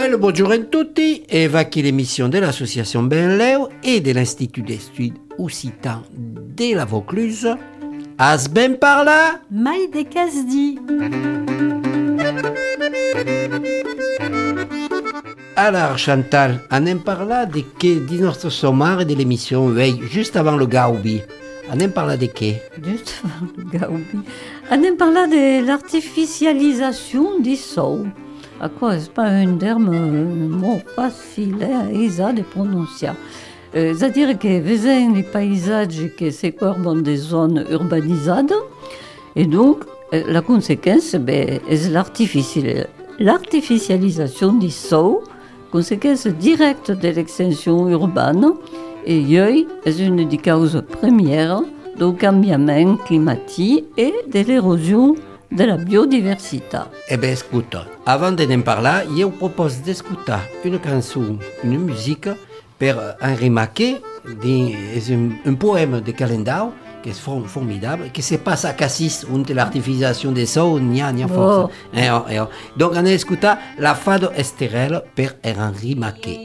Bel buongiorno a tutti e va qui l'émission de l'association Benleu et de l'Institut d'études occitans de la Vaucluse. As ben parla? Mai de Casdi. Alors Chantal, on en parla de que de notre sommaire et de l'émission veille juste avant le Gaudi. On en parla de que? Juste avant le Gaudi. On en parla de l'artificialisation des sols. À quoi c'est pas un terme mot facile de prononcer. C'est-à-dire que vesen les paysages que se corbent des zones urbanisées et donc la conséquence est l'artificialisation des sols, conséquence directe de l'extension urbaine et est une des causes premières du changement climatique et de l'érosion de la biodiversité. Eh bien, écoute, avant d'en parler, je vous propose d'écouter une chanson, une musique per Henri Maquet, un poème de Calendau, qui est formidable, qui se passe à Cassis, où l'artificialisation des sols n'y a force. Donc, on a écouté La Fado Esterelle per Henri Maquet.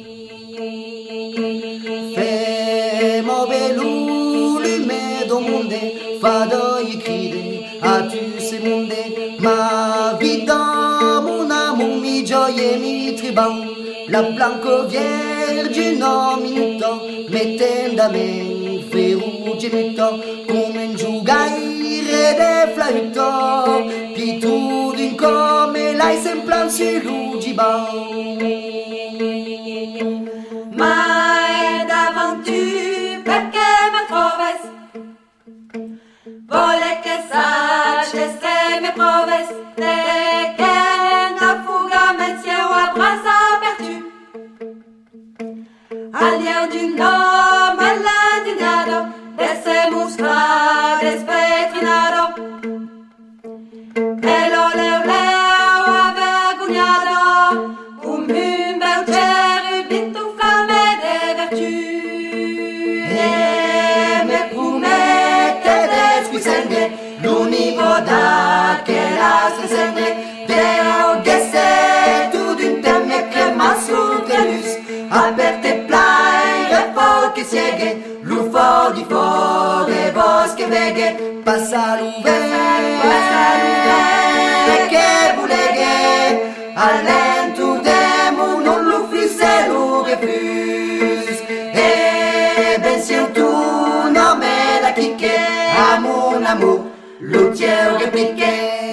Femo belulume do monde, fado y cride, a tu se monde, ma vida, mon amour, mi gioie, mi triban, la blanco vergine minuto, mettendame ferruge minuto, come un giugaire de flauto, pi tu d'un come l'hai semplan su l'ugiban. Mai davanti perché mi troves, vole che sache se mi proves, te che na fuga men cielo a brasa apertu, alier d'un homme all'indignado, de mostra despetrinado, e lo leo avergognado, un bel cherubin flamme de vertu. E me promette d'esquissende, l'univoda che la stresende, deo gesse tu d'un temme crema su tenus, aperte plaire che sieghe, l'ufo di fuori bosche veghe, passa l'uve, che buleghe, all'entu demo non lo fisse lo refuse, e ben si tu non me da chicche, a mon amour, l'outier réplique,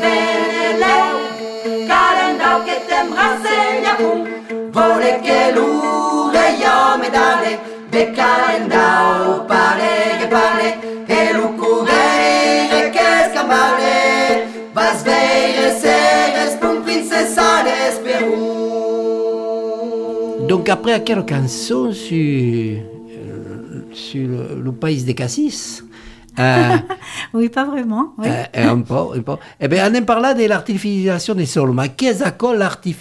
calendau che t'aimera segnapun, vole che l'ureio me dare, de calendau pare che pare, e l'ucurere che scambare, vas veire seres pour princessa d'Esperou. Donc après quelle chanson sur le pays de Cassis? Oui, pas vraiment. Oui. Un peu. Eh bien, on en parla de l'artificialisation des sols. Mais qu'est-ce que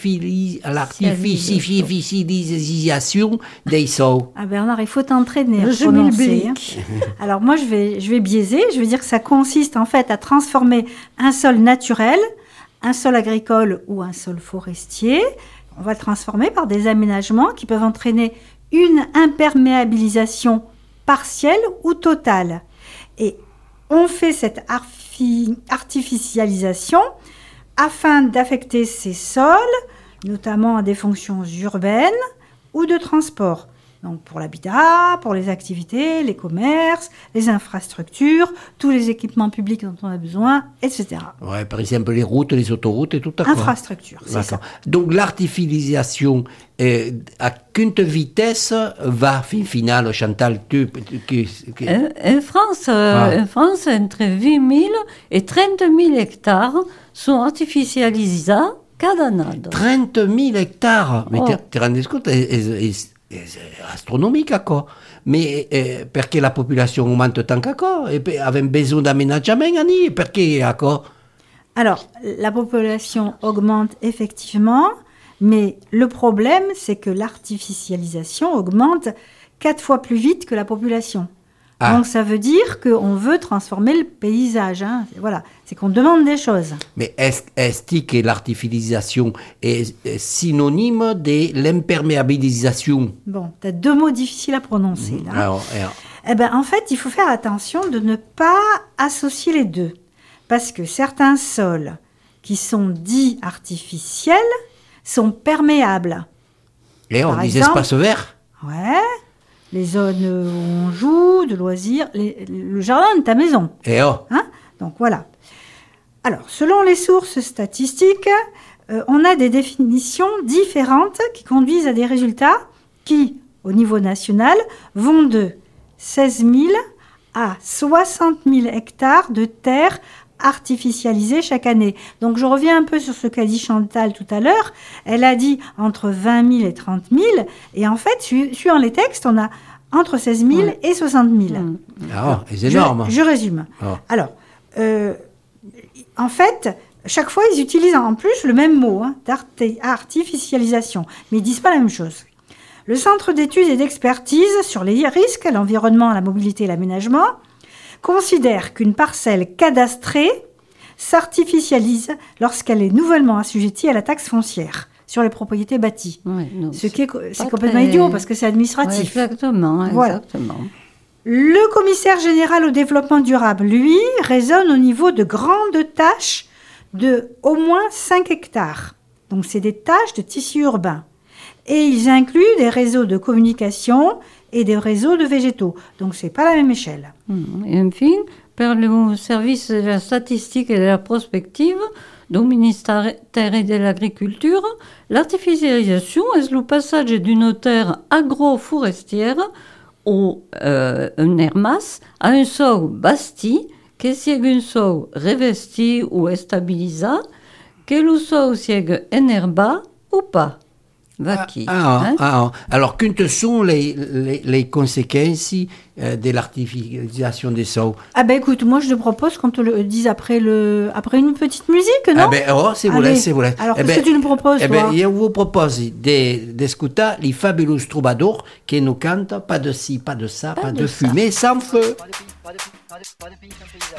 l'artificialisation des sols? Ah Bernard, il faut t'entraîner à prononcer. Alors moi, je vais biaiser. Je vais dire que ça consiste en fait à transformer un sol naturel, un sol agricole ou un sol forestier. On va le transformer par des aménagements qui peuvent entraîner une imperméabilisation partielle ou totale. Et on fait cette artificialisation afin d'affecter ces sols, notamment à des fonctions urbaines ou de transport. Donc pour l'habitat, pour les activités, les commerces, les infrastructures, tous les équipements publics dont on a besoin, etc. Ouais, par exemple les routes, les autoroutes et tout à quoi. Infrastructures, c'est ça. Donc l'artificialisation à quelle vitesse va final, Chantal, En France, entre 8 000 et 30 000 hectares sont artificialisés cada année. 30 000 hectares. Mais tu te rends compte, c'est astronomique, quoi. Mais perché la population augmente tant qu'à et avec besoin d'aménagement, perché quoi? Alors, la population augmente effectivement, mais le problème, c'est que l'artificialisation augmente 4 fois plus vite que la population. Donc ça veut dire qu'on veut transformer le paysage. Hein. Voilà, c'est qu'on demande des choses. Mais est-ce que l'artificialisation est synonyme de l'imperméabilisation? Bon, tu as 2 mots difficiles à prononcer. Là. Alors. Eh ben, en fait, il faut faire attention de ne pas associer les deux. Parce que certains sols qui sont dits artificiels sont perméables. Et des espaces verts? Ouais. Les zones où on joue, de loisirs, le jardin de ta maison. Hein? Donc voilà. Alors, selon les sources statistiques, on a des définitions différentes qui conduisent à des résultats qui, au niveau national, vont de 16 000 à 60 000 hectares de terres artificialisées chaque année. Donc je reviens un peu sur ce qu'a dit Chantal tout à l'heure. Elle a dit entre 20 000 et 30 000. Et en fait, suivant les textes, on a entre 16 000 et 60 000. Ah, c'est énorme. Je résume. Oh. Alors, en fait, chaque fois, ils utilisent en plus le même mot, d'artificialisation. Mais ils ne disent pas la même chose. Le Centre d'études et d'expertise sur les risques, l'environnement, la mobilité et l'aménagement considère qu'une parcelle cadastrée s'artificialise lorsqu'elle est nouvellement assujettie à la taxe foncière sur les propriétés bâties. Ouais, c'est complètement idiot parce que c'est administratif. Ouais, exactement. Voilà. Le commissaire général au développement durable, lui, raisonne au niveau de grandes tâches de au moins 5 hectares. Donc c'est des tâches de tissu urbain. Et ils incluent des réseaux de communication et des réseaux de végétaux. Donc, ce n'est pas la même échelle. Et enfin, par le service de la statistique et de la prospective du ministère de l'Agriculture, l'artificialisation est le passage d'une terre agro-forestière ou un hermas à un sol bâti, que sigue un sol revesti ou stabilisé, que le sol sigue enherba ou pas. Alors, quelles sont les conséquences de l'artificialisation des sols? Ah ben écoute, moi je te propose qu'on te le dise après une petite musique, non? Ah ben c'est vrai. Alors qu'est-ce que tu nous proposes, toi? Je vous propose d'écouter les fabuleux troubadours qui nous cantent pas de ci, pas de ça, pas de fumée sans feu. Pas de pays sans paysan.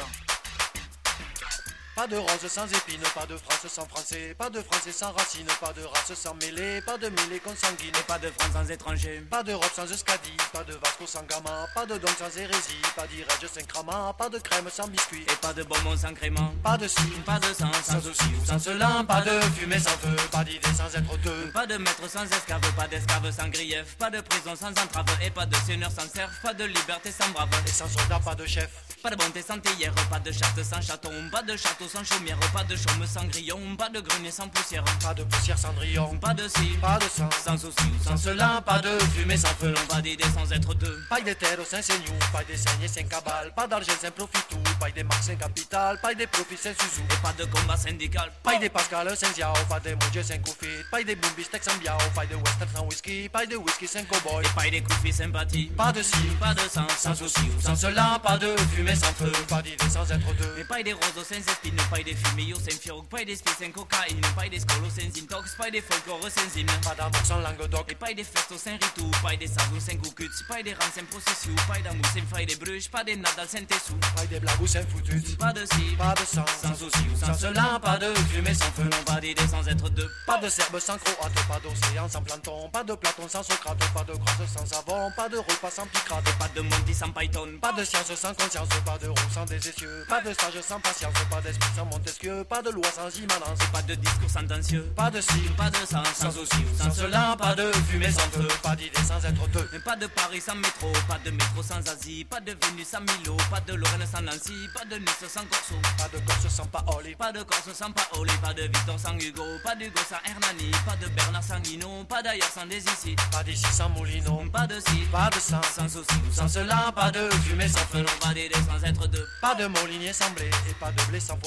Pas de rose sans épines, pas de France sans français, pas de français sans racines, pas de race sans mêlée, pas de mêlée consanguine, pas de France sans étranger, pas d'Europe sans Euskadi, pas de Vasco sans Gama, pas de Don sans hérésie, pas d'Irège sans Crama, pas de crème sans biscuit, et pas de bonbons sans crément, pas de ci, pas de sang sans souci ou sans cela, pas de fumée sans feu, pas d'idée sans être deux, pas de maître sans esclave, pas d'esclave sans grief, pas de prison sans entrave, et pas de seigneur sans serf, pas de liberté sans brave, et sans soldat, pas de chef, pas de bonté sans théière, pas de chatte sans chaton, pas de château sans chaumière, pas de chaume sans grillon, pas de grenier sans poussière, pas de poussière sans grillon, pas de ci, pas de ça, sans souci ou sans cela, pas de fumée sans feu, pas d'idée sans être deux, pas des terres sans seignou, pas des saignées sans cabale, pas d'argent sans profitou, pas des marques sans capital, pas des profits sans sous, et pas de combat syndical, pas des pascal sans ziao, pas des moujets sans koufit, pas des boombistek sans biao, pas de western sans whisky, pas de whisky sans cowboy, et pas des koufis sympathie, pas de ci, pas de sang, sans souci ou sans cela, pas de fumée sans feu, pas d'idée sans être deux, et pas des roseaux sans espines, pas des fumilles sans fioc, pas des spies sans cocaïne, pas des scolos sans intox, pas des folklores sans hymne, pas d'amour sans languedoc, et pas des festos sans ritou, pas des savons sans coucuts, pas des rangs sans processus, pas d'amour sans faille des bruges, pas des nadal sans tessou, pas des blagous sans foutus, pas de ci, pas de sang, sans souci ou sans cela, pas de fumée sans feu, non pas d'idée sans être deux, pas de serbe sans croate, pas d'océan sans planton, pas de Platon sans Socrate, pas de grosse sans savon, pas de repas sans picrate, pas de Monty sans Python, pas de science sans conscience, pas de roue sans des essieux, pas de sage sans patience, pas d'esprit sans Montesquieu, pas de loi sans immanence, pas de discours sentencieux, pas de ci, pas de sang, sans souci ou sans cela, pas de fumée sans feu, pas d'idée sans être deux, pas de Paris sans métro, pas de métro sans Asie, pas de Vénus sans Milo, pas de Lorraine sans Nancy, pas de Nice sans Corso, pas de Corse sans Paoli, pas de Corse sans Paoli, pas de Victor sans Hugo, pas d'Hugo sans Hernani, pas de Bernard sans Guinon, pas d'ailleurs sans des ici, pas d'ici sans Moulinon, pas de ci, pas de sang, sans souci sans cela, pas de fumée sans feu, non pas d'idée sans être deux, pas de molinier sans blé et pas de blé sans fauché,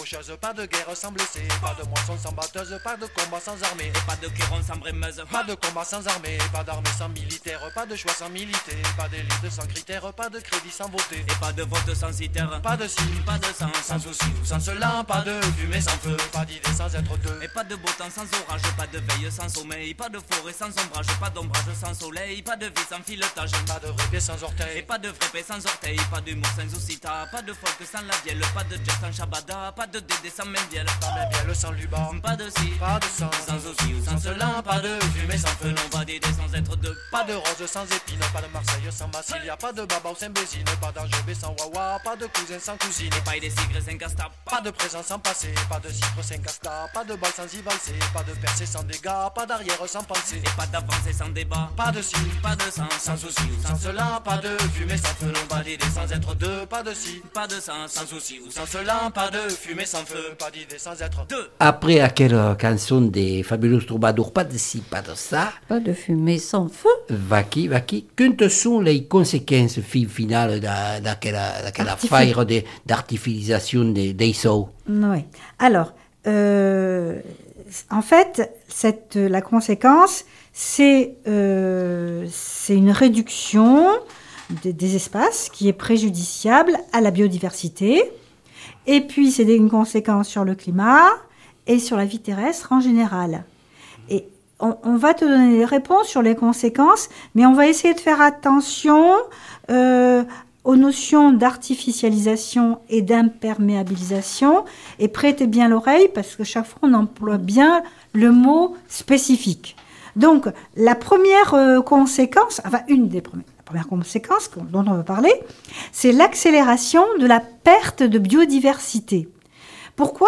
faucheuse, pas de guerre sans blessés, pas de moisson sans batteuse, pas de combat sans armée, Et pas de kéron sans brémeuse. pas de combat sans armée, pas d'armée sans militaire, pas de choix sans militer, pas d'élite sans critères, pas de crédit sans voter, Et pas de vote sans citère. pas de ci, Pas de sang sans souci ou sans cela, pas de fumée sans feu, pas d'idée sans être deux. Et pas de beau temps sans orage, pas de veille sans sommeil, pas de forêt sans ombrage, pas d'ombrage sans soleil, pas de vie sans filetage, Pas de vrai pied sans et orteil, pas de vrai paix sans orteil, pas d'humour sans ossita, pas de folk sans la vielle, pas de jazz sans shabada, pas de dédé sans mendiel, pas même bien le sang luba, pas de ci, pas de sang, sans aussi ou sans cela, pas de fumée sans feu, non pas d'idée sans être deux, pas de rose sans épine, pas de Marseille sans Massilia, pas de baba ou sans bésine, pas d'Angevin sans wawa, pas de cousin sans cousine, et pas des cigrés sans casta, pas de présent sans passé, pas de cifre sans casta, pas de balle sans y valser, pas de percée sans dégâts, pas d'arrière sans pensée, et pas d'avancée sans débat, pas de ci, pas de sang, sans souci ou sans cela, pas de fumée sans feu, non pas d'idée sans être deux, pas de ci, pas de sang, sans souci ou sans cela, pas de fumée sans feu, pas d'idée sans être deux. Après aquella canzone des Fabulous Troubadours, pas de ci, pas de ça, Pas de fumée sans feu. vacchi, quelles sont les conséquences finales d'aquella faille d'artificialisation des sols? Oui. Alors, en fait, la conséquence, c'est une réduction des espaces qui est préjudiciable à la biodiversité. Et puis, c'est une conséquence sur le climat et sur la vie terrestre en général. Et on va te donner des réponses sur les conséquences, mais on va essayer de faire attention aux notions d'artificialisation et d'imperméabilisation, et prêtez bien l'oreille parce que chaque fois on emploie bien le mot spécifique. Donc la première conséquence, enfin la première conséquence dont on va parler, c'est l'accélération de la perte de biodiversité. Pourquoi ?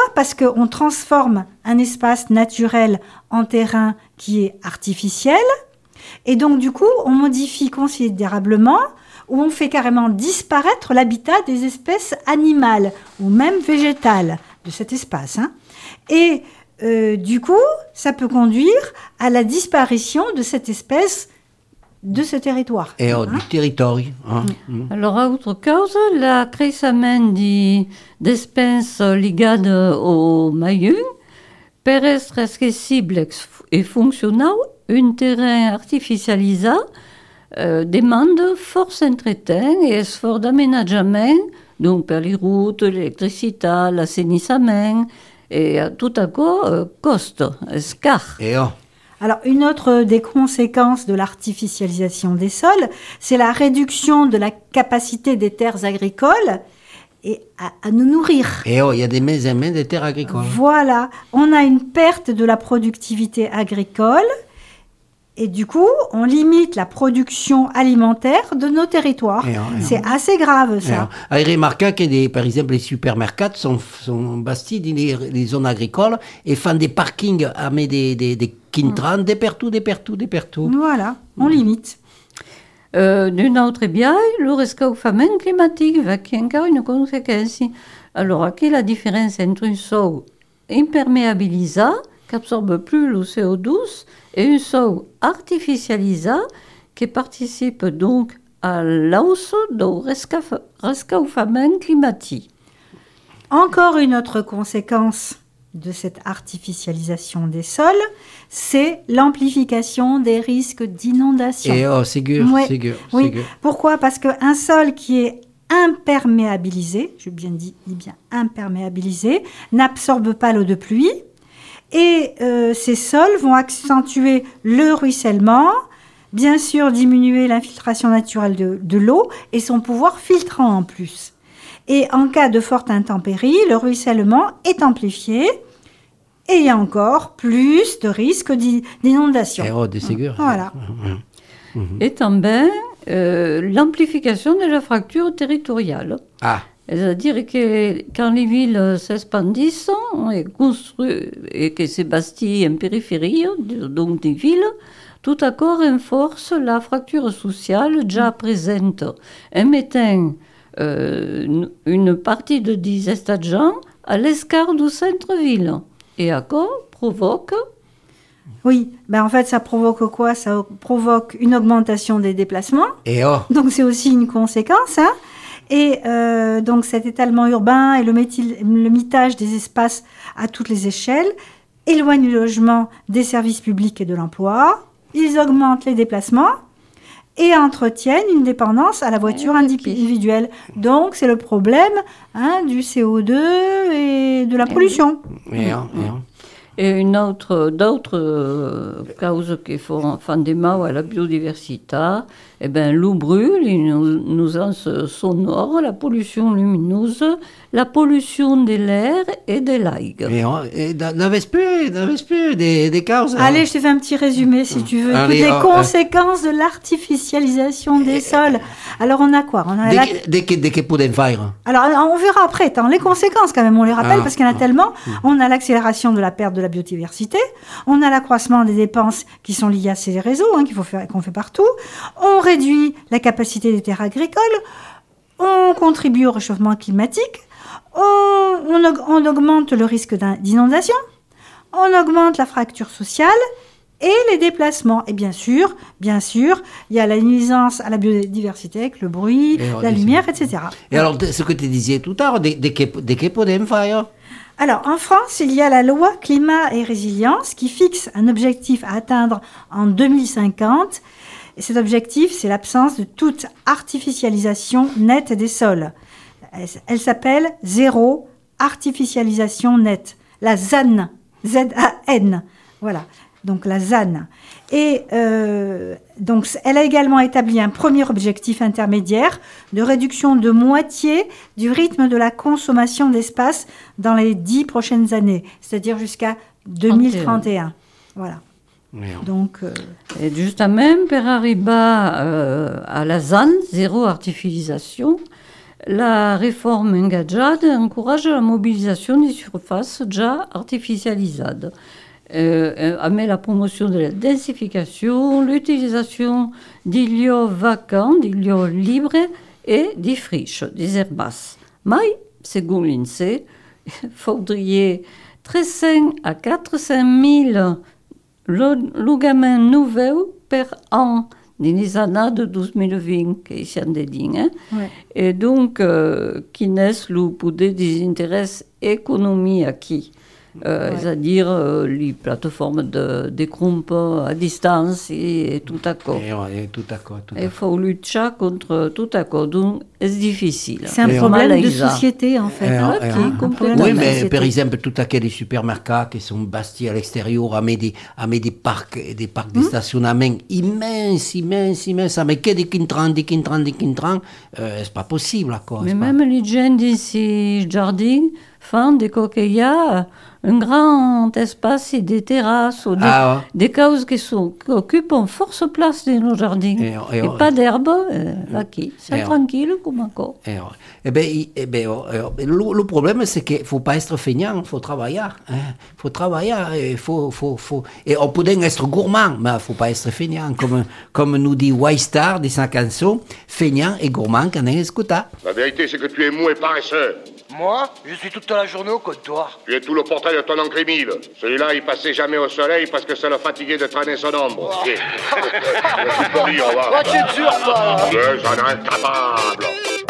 Parce qu'on transforme un espace naturel en terrain qui est artificiel, et donc du coup on modifie considérablement, où on fait carrément disparaître l'habitat des espèces animales ou même végétales de cet espace. Et du coup, ça peut conduire à la disparition de cette espèce de ce territoire. Et du territoire. Alors, à autre cause, la creixement d'espèces ligades au maillon per être accessible et fonctionnel, un terrain artificialisé demande force entretien et effort d'aménagement, donc per les routes, l'électricité, l'assainissement, et tout à coup, coste, scar. Alors, une autre des conséquences de l'artificialisation des sols, c'est la réduction de la capacité des terres agricoles et à nous nourrir. Et il y a des mains des terres agricoles. Voilà, on a une perte de la productivité agricole. Et du coup, on limite la production alimentaire de nos territoires. C'est assez grave, ça. Il remarque que, par exemple, les supermarchés sont bâtis dans les zones agricoles et font des parkings avec des quintrans, des partout. Voilà, on limite. D'une autre biais, le rescauffement climatique qui est encore une conséquence. Alors, quelle est la différence entre un sol imperméabilisé, qui absorbe plus le CO2, et un sol artificialisé qui participe donc à la hausse du rescauffement climatique. Encore une autre conséquence de cette artificialisation des sols, c'est l'amplification des risques d'inondation. Et c'est sûr. Pourquoi ? Parce qu'un sol qui est imperméabilisé, je dis bien imperméabilisé, n'absorbe pas l'eau de pluie. Et ces sols vont accentuer le ruissellement, bien sûr diminuer l'infiltration naturelle de l'eau et son pouvoir filtrant en plus. Et en cas de forte intempérie, le ruissellement est amplifié et il y a encore plus de risques d'inondation. C'est sûr. Voilà. Et bien, l'amplification de la fracture territoriale. C'est-à-dire que quand les villes s'expandissent et construisent et que c'est bâti en périphérie, donc des villes, tout à coup renforce la fracture sociale déjà présente, en mettant une partie de 10 gens à l'escart du centre-ville. Et à quoi provoque... Oui, en fait, ça provoque quoi ? Ça provoque une augmentation des déplacements. Donc, c'est aussi une conséquence, Et donc cet étalement urbain et le mitage des espaces à toutes les échelles éloignent le logement des services publics et de l'emploi. Ils augmentent les déplacements et entretiennent une dépendance à la voiture individuelle. Donc, c'est le problème du CO2 et de la pollution. Et d'autres causes qui font des mal à la biodiversité, l'eau brûle, les nuisances sonores, la pollution lumineuse, la pollution de l'air et de l'air. Et n'avais plus des causes. Allez, je te fais un petit résumé si tu veux. Toutes les conséquences de l'artificialisation des sols. Alors, on a quoi? Des que poden faire. Alors, on verra après. Attends, les conséquences, quand même, on les rappelle parce qu'il y en a tellement. On a l'accélération de la perte de la biodiversité. On a l'accroissement des dépenses qui sont liées à ces réseaux qu'on fait partout. On réduit la capacité des terres agricoles. On contribue au réchauffement climatique. On augmente le risque d'inondation. On augmente la fracture sociale et les déplacements. Et bien sûr, il y a la nuisance à la biodiversité avec le bruit, la lumière, etc. Et alors, ce que tu disais tout à l'heure, des que podem faire. Alors, en France, il y a la loi climat et résilience qui fixe un objectif à atteindre en 2050. Et cet objectif, c'est l'absence de toute artificialisation nette des sols. Elle s'appelle Zéro Artificialisation Nette, la ZAN, Z-A-N, voilà, donc la ZAN. Et donc, elle a également établi un premier objectif intermédiaire de réduction de moitié du rythme de la consommation d'espace dans les 10 prochaines années, c'est-à-dire jusqu'à 2031. Voilà. Donc, et justement, per arriver à la ZAN, zéro artificialisation, la réforme engagée encourage la mobilisation des surfaces déjà artificialisées. Met la promotion de la densification, l'utilisation des lieux vacants, des lieux libres et des friches, des herbasses. Mais, selon l'INSEE, il faudrait 300 à 400 000 logements nouveaux par an dans les années de 2020, qui sont des dignes. Et donc, qui naissent le pouvoir des intérêts économiques acquis. C'est-à-dire les plateformes de groupes à distance et tout à coup. Il faut lutter contre tout à coup, donc c'est difficile. C'est un problème de société en fait. Oui, mais par exemple, tout à coup, les supermarchés qui sont bâtis à l'extérieur, à des parcs de stationnement immenses, mais que des quintrans, c'est pas possible. Mais même les gens d'ici jardin font des coquillards. Un grand espace et des terrasses ou des causes qui occupent une force place dans nos jardins. Et pas d'herbe, c'est tranquille comme encore. Le problème, c'est qu'il ne faut pas être feignant, il faut travailler. Il faut travailler, et on peut être gourmand, mais il ne faut pas être feignant. Comme nous dit White Star de sa chanson, feignant et gourmand qu'on a écouté. La vérité, c'est que tu es mou et paresseux. Moi, je suis toute la journée au comptoir. Tu es tout le portrait de ton oncle Émile. Celui-là, il passait jamais au soleil parce que ça le fatiguait de traîner son ombre. Oh, tu es sûr, toi, là? J'en ai incapable.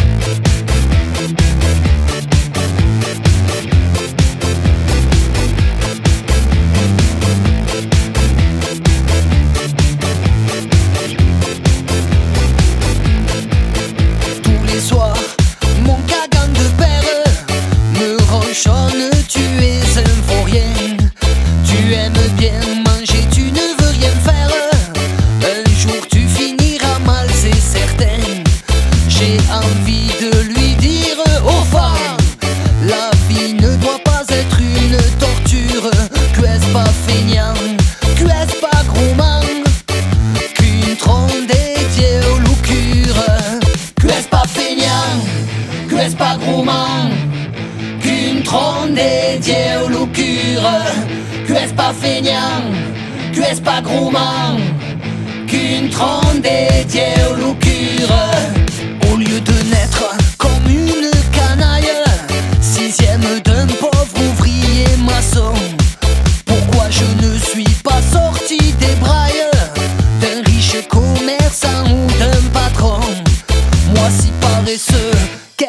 Tous les soirs, mon cagan de père me ronchonne, tu es un vaurien. Tu aimes bien manger, tu ne veux rien faire. Un jour tu finiras mal, c'est certain. J'ai envie de lui dire aux femmes, la vie ne doit pas être une torture. Que est-ce pas feignant, que est-ce pas gourmand, qu'une tronde dédiée aux loucures. Que est-ce pas feignant, que est-ce pas gourmand, qu'une tronde dédiée aux loucures. Que est-ce pas feignant, que est-ce pas gourmand, qu'une tronde dédiée aux loucures. Au lieu de naître comme une canaille, sixième d'un pauvre ouvrier maçon, pourquoi je ne suis pas sorti des brailles d'un riche commerçant ou d'un patron? Moi si paresseux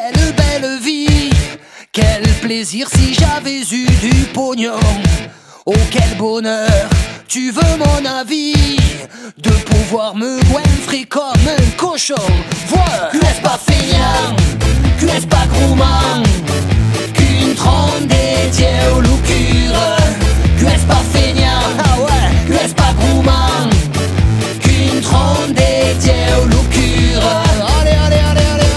pognon. Oh quel bonheur, tu veux mon avis, de pouvoir me goinfrer comme un cochon. Vois, que n'est-ce pas feignant, que n'est-ce pas gourmand, qu'une trompe dédiée aux loucures. Que n'est-ce pas feignant, ah ouais, que n'est-ce pas gourmand, qu'une trompe dédiée aux loucures. Allez, allez, allez, allez, allez.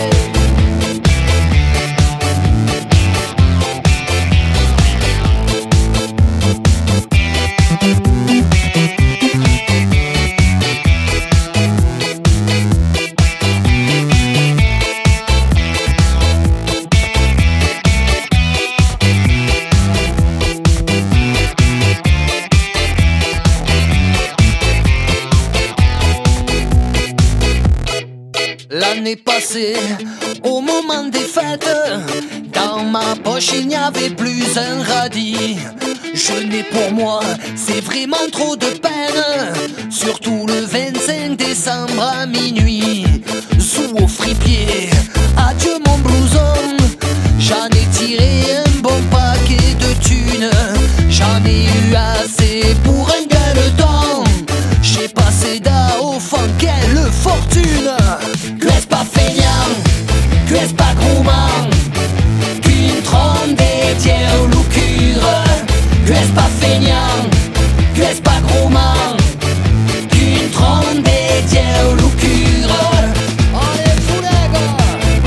L'année passée, au moment des fêtes, dans ma poche il n'y avait plus un radis. Je n'ai pour moi, c'est vraiment trop de peine, surtout le 25 décembre à minuit. Sous au fripier, adieu mon blouson, j'en ai tiré un bon paquet de thunes. J'en ai eu assez pour un gueuleton, j'ai passé d'A au fond, quelle fortune. Que est-ce pas feignant, que est-ce pas gourmand, qu'une trompe dédiée aux loucures. Que est-ce pas feignant, que est-ce pas gourmand, qu'une trompe dédiée aux loucures. Allez fous les gars.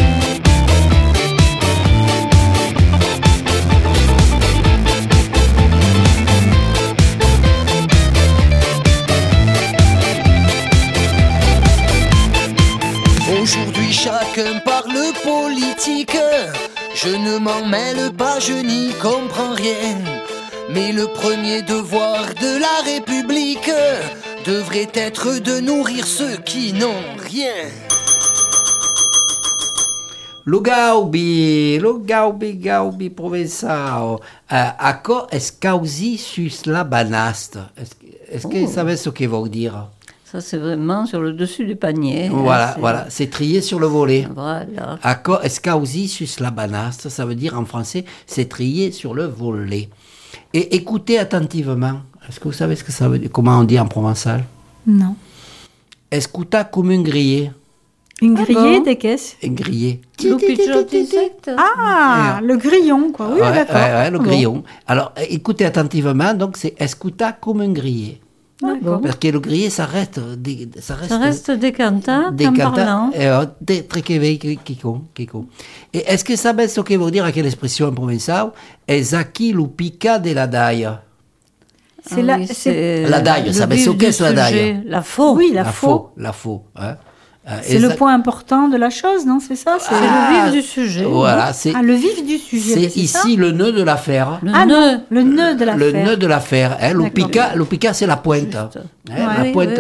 Aujourd'hui chacun parle politique, je ne m'en mêle pas, je n'y comprends rien. Mais le premier devoir de la République devrait être de nourrir ceux qui n'ont rien. Lo gaubi provenzao. Acco escausi sus la banast. Est-ce que vous savez ce qu'il veut dire? Ça, c'est vraiment sur le dessus du panier. Voilà, c'est trié sur le volet. Voilà. Acco escausi sus la banast, ça veut dire en français, c'est trié sur le volet. Et écoutez attentivement. Est-ce que vous savez ce que ça veut dire? Comment on dit en provençal? Non. Escuta comme un grillé. Une grillée, bon? des caisses? Un grillé. Ah, le grillon, quoi. Oui, d'accord. Ouais, le Bon. grillon. Alors, écoutez attentivement, donc c'est escuta comme un grillé. D'accord. Parce que le grillé, ça reste décantant en parlant. Très Kiko. Et est-ce que ça veut ce que veut dire avec l'expression en provençal? Esaki lupica de la daille. C'est La daille, ça veut ce qu'est la daille? La faux. Oui, la faux. La faux. Hein? C'est le point important de la chose, non? C'est ça? C'est le vif du sujet. Voilà, c'est le vif du sujet. c'est ici le nœud de l'affaire. Le nœud de l'affaire. Le nœud de l'affaire. Hein? Lupica, c'est la pointe. Juste. Hein? La pointe.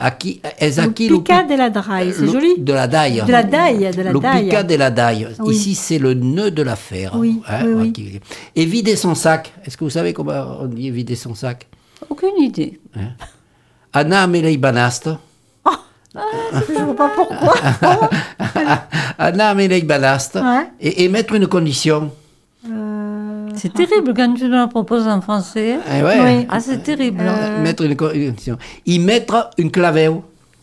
Lupica de la daille, c'est joli. De la daille. De la daille. Lupica de la daille. Oui. Ici, c'est le nœud de l'affaire. Oui, Hein? oui. Et vider son sac. Est-ce que vous savez comment on dit vider son sac? Aucune idée. Hein? Anna amelei banast. Je ne vois pas pourquoi. Anna amelei banast. Ouais. Et mettre une condition. C'est terrible quand tu nous la proposes en français. Eh ouais. Oui. Ah, c'est terrible. Mettre une condition. Y mettre une claveu.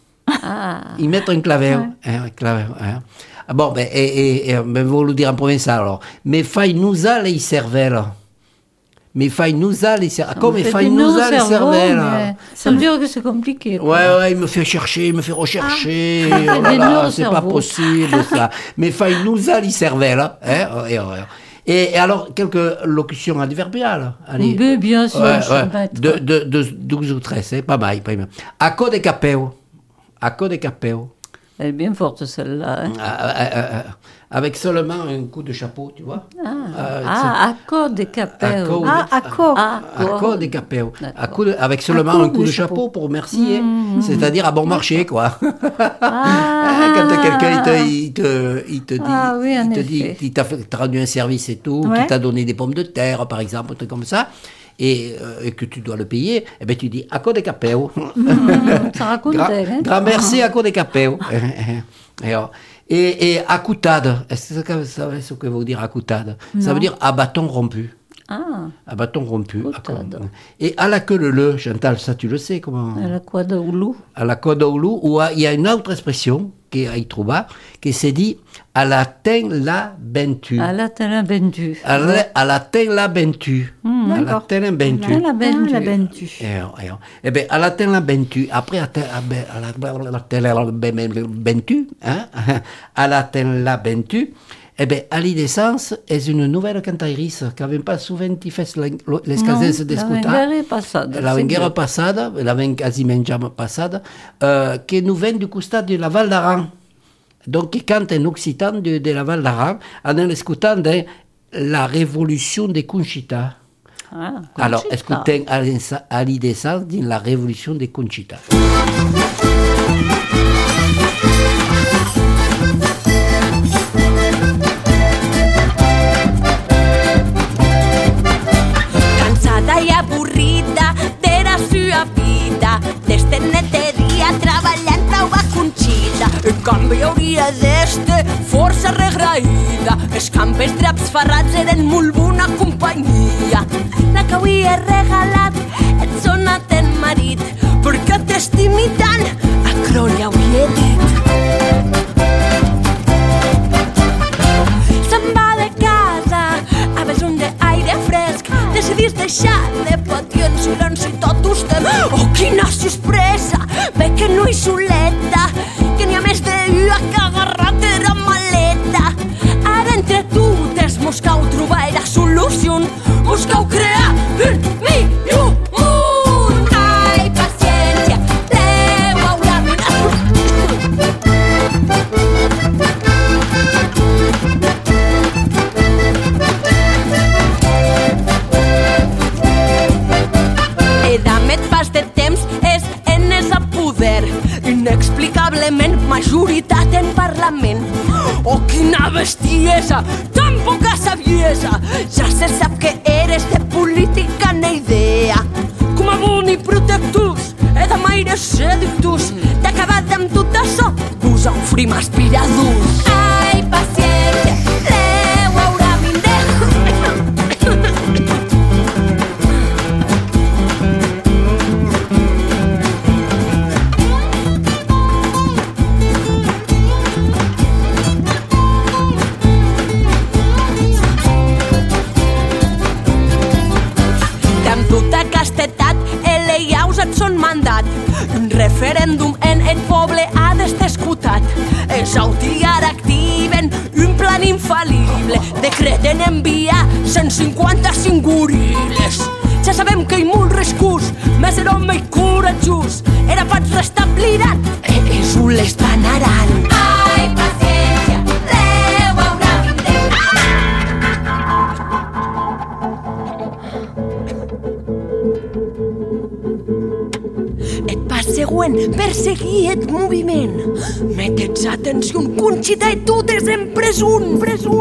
Y mettre une claveu. Un claveu. Hein. Ah bon, ben, vous le dire en provençal alors. Me fai nusa lei cervella. Me fai nusa les cervella. Comme me fai nusa les cervella. Ça veut dire que c'est compliqué. Quoi. Ouais, il me fait chercher, il me fait rechercher. des Oh là nœuds là, au c'est pas cerveau. possible ça. Me fai nusa les cervella. Hein. Et alors, quelques locutions adverbiales. Allez. Oui, bien sûr, Ouais, je vais mettre. de 12 ou 13, c'est pas mal. Acco de capeo. Acco de capeo. Elle est bien forte celle-là. Hein. Avec seulement un coup de chapeau, tu vois. Accord de capel. Accord de capeo. Avec seulement un coup de chapeau pour remercier. C'est-à-dire à bon marché, quoi. Quand quelqu'un il te dit qu'il t'a rendu un service et tout, qu'il t'a donné des pommes de terre, par exemple, un truc comme ça, et que tu dois le payer, eh ben tu dis accord de capeo. Ça raconte. Grand merci, accord de capeo. Et accoutade, est-ce que vous savez ce que veut dire accoutade? Ça veut dire à bâton rompu. À bâton rompu. Et à la queue leu, Chantal, ça tu le sais comment? À la quoi d'Oulou. À la quoi d'Oulou, où il y a une autre expression qui a y trouvé, qui s'est dit à la ten la bentu. À la ten la bentu. À la ten la bentu. À la ten la bentu. La bentu. Eh bien, à la ten la bentu. Après, à la ten la bentu, à la ten la bentu. Eh bien, Ali Descens est une nouvelle cantatrice qui n'avait pas souvent fait les cases d'escutar. La venguera passada, la ven quasiment jamais passada, qui nous vient du costat de la Val d'Aran. Donc, qui cante en occitan de la Val d'Aran, en écoutant la révolution des Conchita. Alors, écoutez Ali Descens dans la révolution des Conchita. I avorrida d'era sua vida, d'este nete dia treballant a Conxita. En canvi hauria d'este força regraïda, els campes draps ferrats eren molt bona companyia. La que avui he regalat et sona ten marit, perquè t'estimi tant, a Crolla ho he dit. Se'n va de casa a besum d'aire fresc, decidís deixar de patir silenci tot vostè. Oh, quina sorpresa, ve que no hi soleta, que n'hi ha més d'una que agarrat era maleta. Ara entre tu des buscau trobar la solució, buscau crear un millor món. Ai, paciència, Déu haurà pas de temps és en esa poder, inexplicablement majoritat en Parlament. Oh, quina bestiesa, tan poca saviesa, ja se sap que eres de política ni idea. Com a boni protectors, he de maire seductors, d'acabat amb tot això, vos oferim aspiradors. Ai, paciència, Déu haurà son mandat. Un referèndum en el poble ha d'estar escutat. Els autoriar activen un plan infal·lible. Decreten enviar 155 goril·les. Ja sabem que hi ha molt riscos, més el home i coratjós. Era pas restabliran, ells ho l'espanaran. Ai, paciència, Déu haurà següent, perseguir et moviment. Mete'ts atenció, Conxita i tu des en presunt.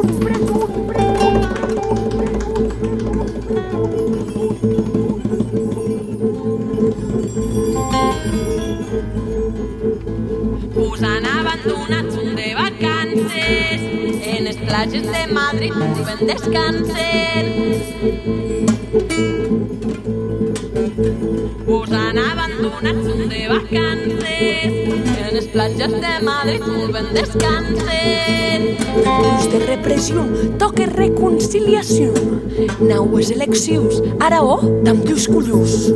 Us han abandonat, són de vacances, en les platges de Madrid molt ben descansen. Us han abandonat, són de vacances, en les platges de Madrid molt ben descansen. Ús de repressió, toque reconciliació, naues eleccions, ara damb teus collons.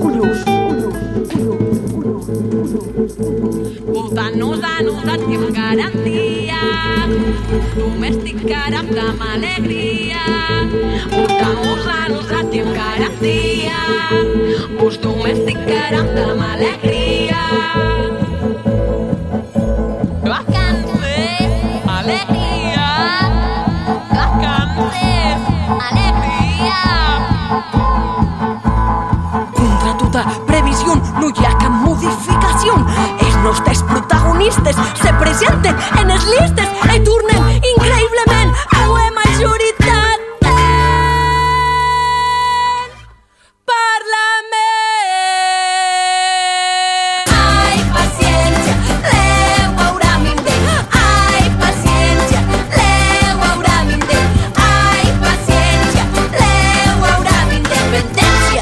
Votant-nos a nosaltres amb garantia, domesticarem amb alegria. Votant-nos a nosaltres amb garantia, us domesticarem amb alegria. Vacances, alegria. Vacances, alegria. Contra tota previsió no hi ha cap modificació. Els nostres protagonistes se presenten en les llistes i tornen increïblement a la majoritat. Haurà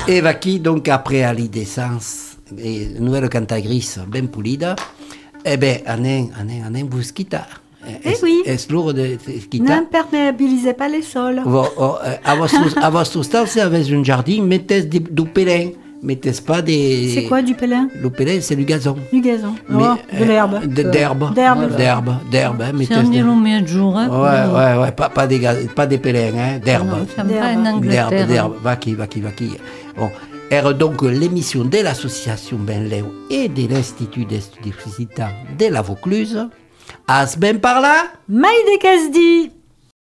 Et qui, donc, après à l'idescence, et nouvelle cantagris ben pulida, eh ben, anem busquita. Oui. Es lourd de quitta. N'imperméabilisez pas les sols. À votre stade, avec un jardin, mettez du pélin. Mettez pas des... C'est quoi du pélin? Le pélin, c'est du gazon. Du gazon. De l'herbe. D'herbe. C'est un nilomé de jour. Ouais. Pas des pélins, hein. D'herbe. D'herbe. Va qui. Bon. Era donc l'émission de l'association Benleu et de l'Institut d'études de la Vaucluse. As ben par là? Maï de Casdi.